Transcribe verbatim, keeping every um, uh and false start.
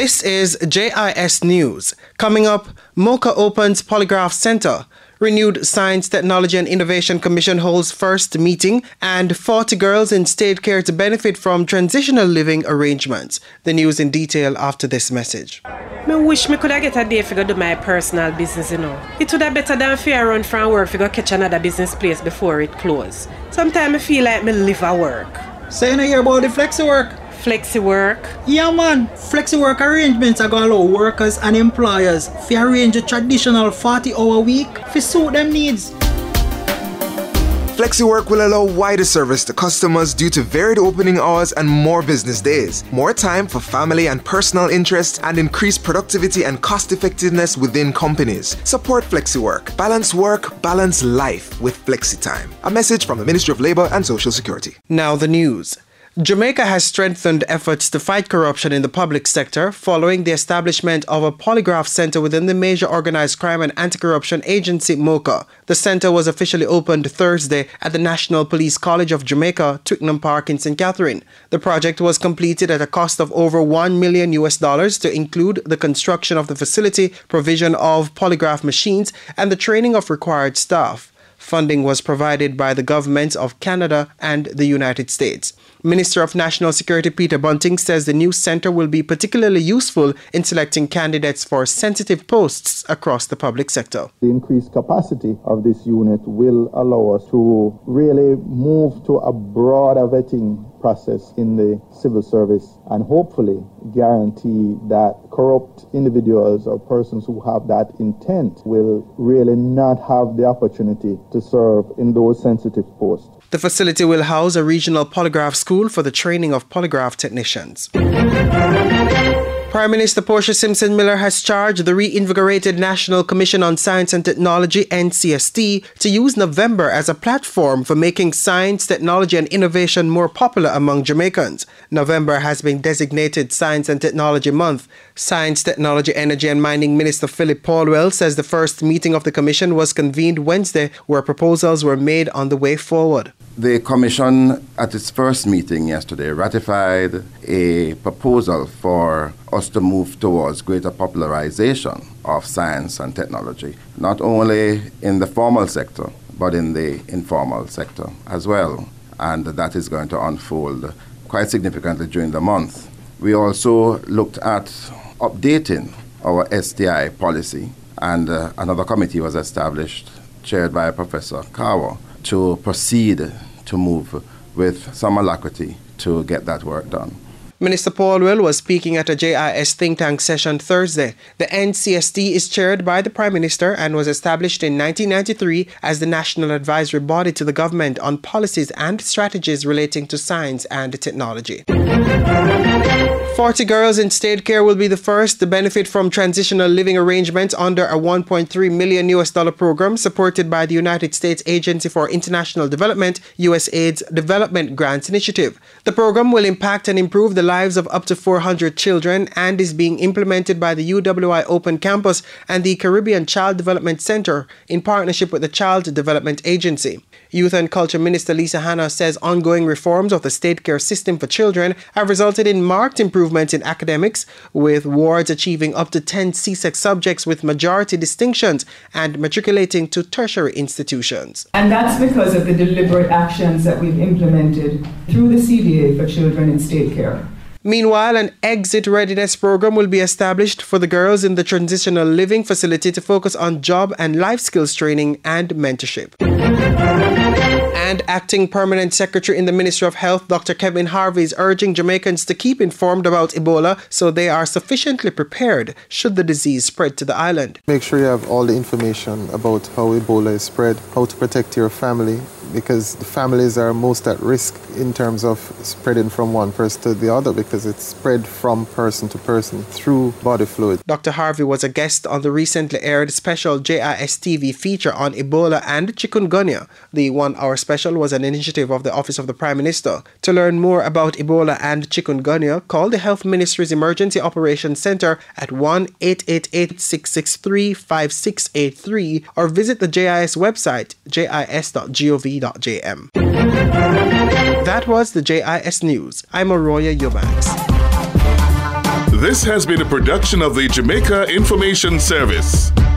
This is J I S News. Coming up, MOCA opens Polygraph Center. Renewed Science, Technology and Innovation Commission holds first meeting, and forty girls in state care to benefit from transitional living arrangements. The news in detail after this message. I wish me could have get a day to go do my personal business, you know. It would have better than fear run from work to go catch another business place before it closes. Sometimes I feel like me live at work. So you know hear about the flexi work? Flexi work? Yeah man, flexi work arrangements are going to allow workers and employers to arrange a traditional forty hour week to suit them needs. FlexiWork will allow wider service to customers due to varied opening hours and more business days, more time for family and personal interests, and increased productivity and cost effectiveness within companies. Support FlexiWork. Balance work, balance life with FlexiTime. A message from the Ministry of Labour and Social Security. Now the news. Jamaica has strengthened efforts to fight corruption in the public sector following the establishment of a polygraph center within the Major Organized Crime and Anti-Corruption Agency, MOCA. The center was officially opened Thursday at the National Police College of Jamaica, Twickenham Park in Saint Catherine. The project was completed at a cost of over one million U S dollars to include the construction of the facility, provision of polygraph machines, and the training of required staff. Funding was provided by the governments of Canada and the United States. Minister of National Security Peter Bunting says the new center will be particularly useful in selecting candidates for sensitive posts across the public sector. The increased capacity of this unit will allow us to really move to a broader vetting process in the civil service and hopefully guarantee that corrupt individuals or persons who have that intent will really not have the opportunity to serve in those sensitive posts. The facility will house a regional polygraph school for the training of polygraph technicians. Prime Minister Portia Simpson Miller has charged the reinvigorated National Commission on Science and Technology, N C S T, to use November as a platform for making science, technology and innovation more popular among Jamaicans. November has been designated Science and Technology Month. Science, Technology, Energy and Mining Minister Philip Paulwell says the first meeting of the Commission was convened Wednesday, where proposals were made on the way forward. The Commission, at its first meeting yesterday, ratified a proposal for us to move towards greater popularization of science and technology, not only in the formal sector, but in the informal sector as well. And that is going to unfold quite significantly during the month. We also looked at updating our S T I policy, and uh, another committee was established, chaired by Professor Kawa, to proceed to move with some alacrity to get that work done. Minister Paulwell was speaking at a J I S think tank session Thursday. The N C S T is chaired by the Prime Minister and was established in nineteen ninety-three as the national advisory body to the government on policies and strategies relating to science and technology. forty girls in state care will be the first to benefit from transitional living arrangements under a one point three million U S dollar program supported by the United States Agency for International Development, USAID's Development Grants Initiative. The program will impact and improve the lives of up to four hundred children and is being implemented by the U W I Open Campus and the Caribbean Child Development Center in partnership with the Child Development Agency. Youth and Culture Minister Lisa Hanna says ongoing reforms of the state care system for children have resulted in marked improvements in academics, with wards achieving up to ten C S E C subjects with majority distinctions and matriculating to tertiary institutions. And that's because of the deliberate actions that we've implemented through the C D A for children in state care. Meanwhile, an exit readiness program will be established for the girls in the transitional living facility to focus on job and life skills training and mentorship. And Acting Permanent Secretary in the Ministry of Health, Doctor Kevin Harvey, is urging Jamaicans to keep informed about Ebola so they are sufficiently prepared should the disease spread to the island. Make sure you have all the information about how Ebola is spread, how to protect your family, because the families are most at risk in terms of spreading from one person to the other, because it's spread from person to person through body fluid. Doctor Harvey was a guest on the recently aired special J I S T V feature on Ebola and chikungunya. The one-hour special was an initiative of the Office of the Prime Minister. To learn more about Ebola and chikungunya, call the Health Ministry's Emergency Operations Center at one eight eight eight, six six three, five six eight three or visit the J I S website, j i s dot gov dot j m. That was the J I S News. I'm Arroya Eubanks. This has been a production of the Jamaica Information Service.